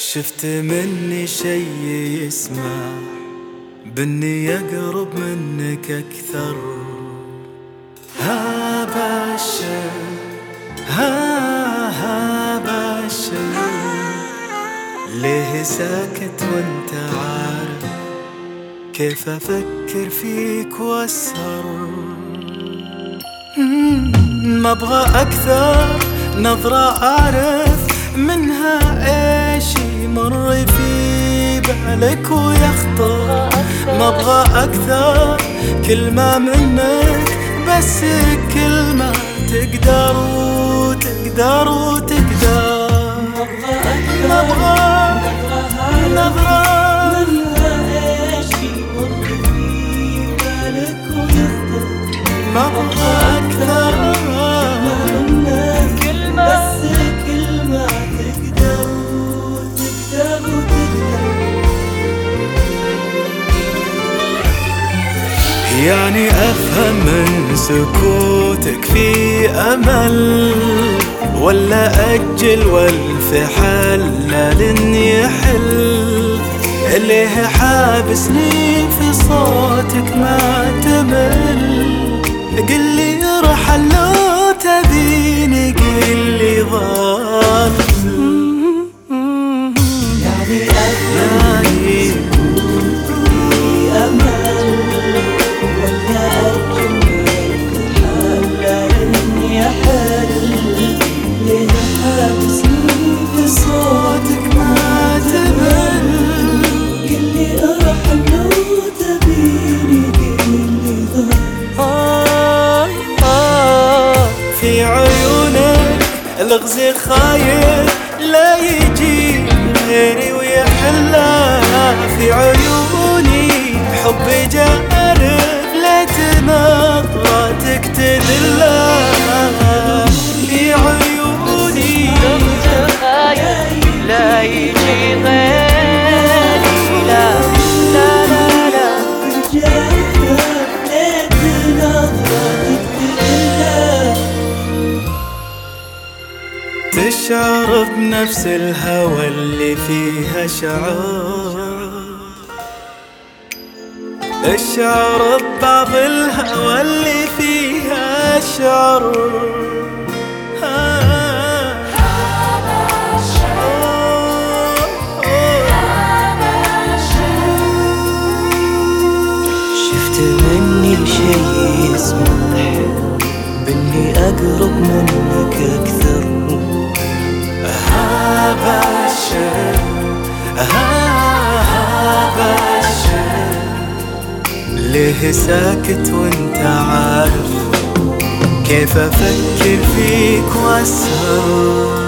شفت مني شي يسمع بني أقرب منك أكثر. ها بشر ها بشر، ليه ساكت وانت عارف كيف أفكر فيك وأسهر؟ ما أبغى أكثر نظرة أعرف منها ايش يمر في بالك ويخطر. ما أبغى أكثر كلمة منك، بس كلمة تقدر وتقدر وتقدر. ما أبغى نظرة منها ايش يمر في بالك ويخطر. ما أبغى أكثر يعني أفهم من سكوتك في أمل، ولا أجل والفحل لن يحل. ليه حابسني في صوتك ما تمل؟ قلي ارحل لو تبيني، قلي ظل. يعني أفهم الغزي خايف لا يجي غيري ويحلها. في عيوني حبي جارف لا تنظراتك تدلها. في عيوني الغزي خايف لا يجي غيري، لا لا لا لا لا تنظراتك تدلها. تشعر بنفس الهوى اللي فيها شعور، اشعر ببعض الهوى اللي فيها شعور. شفت مني شي يسمح بإني أقرب منك أكثر. بشر بشر، ليه ساكت وانت عارف كيف أفكر فيك وأسهر؟